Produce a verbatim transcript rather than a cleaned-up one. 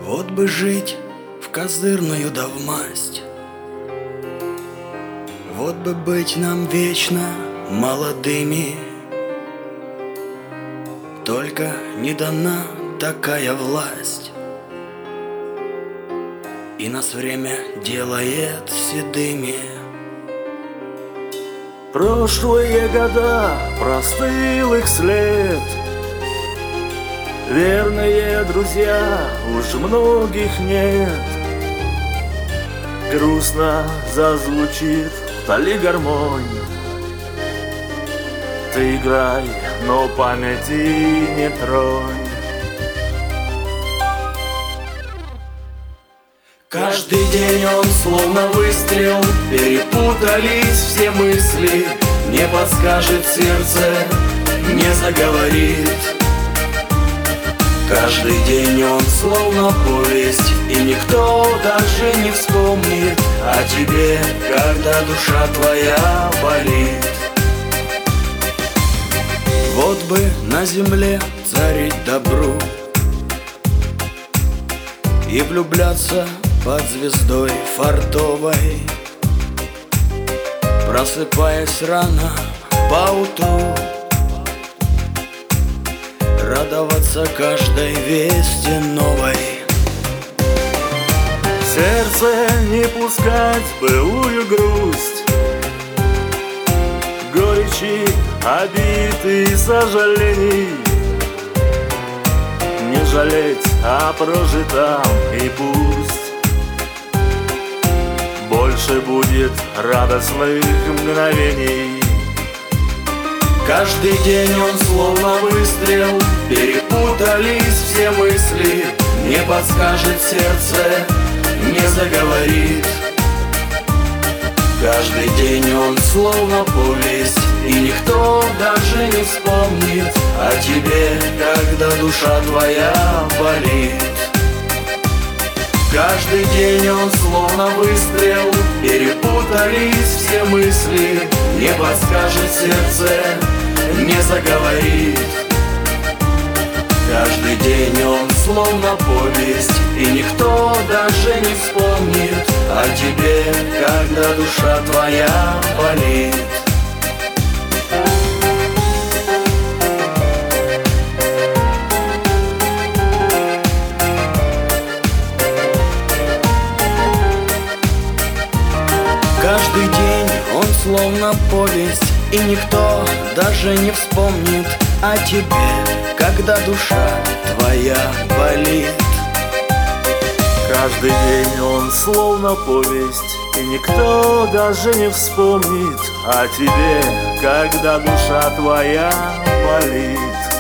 Вот бы жить в козырную да в масть, вот бы быть нам вечно молодыми. Только не дана такая власть, и нас время делает седыми. Прошлые года простыл их след, верные друзья уж многих нет. Грустно зазвучит вдали гармонь. Ты играй, но памяти не тронь. Каждый день он словно выстрел, перепутались все мысли. Не подскажет сердце, не заговорит. Каждый день он словно повесть, и никто даже не вспомнит о тебе, когда душа твоя болит. Вот бы на земле царить добру и влюбляться под звездой фартовой, просыпаясь рано поутру, радоваться каждой вести новой. В сердце не пускать былую грусть, горечи, обид и сожалений. Не жалеть о прожитом и пусть больше будет радостных мгновений. Каждый день он словно выстрел, перепутались все мысли. Не подскажет сердце, не заговорит. Каждый день он словно повесть, и никто даже не вспомнит о тебе, когда душа твоя болит. Каждый день он словно выстрел, перепутались все мысли. Не подскажет сердце, не заговорит. Каждый день он словно повесть, и никто даже не вспомнит о тебе, когда душа твоя болит. Каждый день он словно повесть, и никто даже не вспомнит о тебе, когда душа твоя болит. Каждый день он словно повесть, и никто даже не вспомнит о тебе, когда душа твоя болит.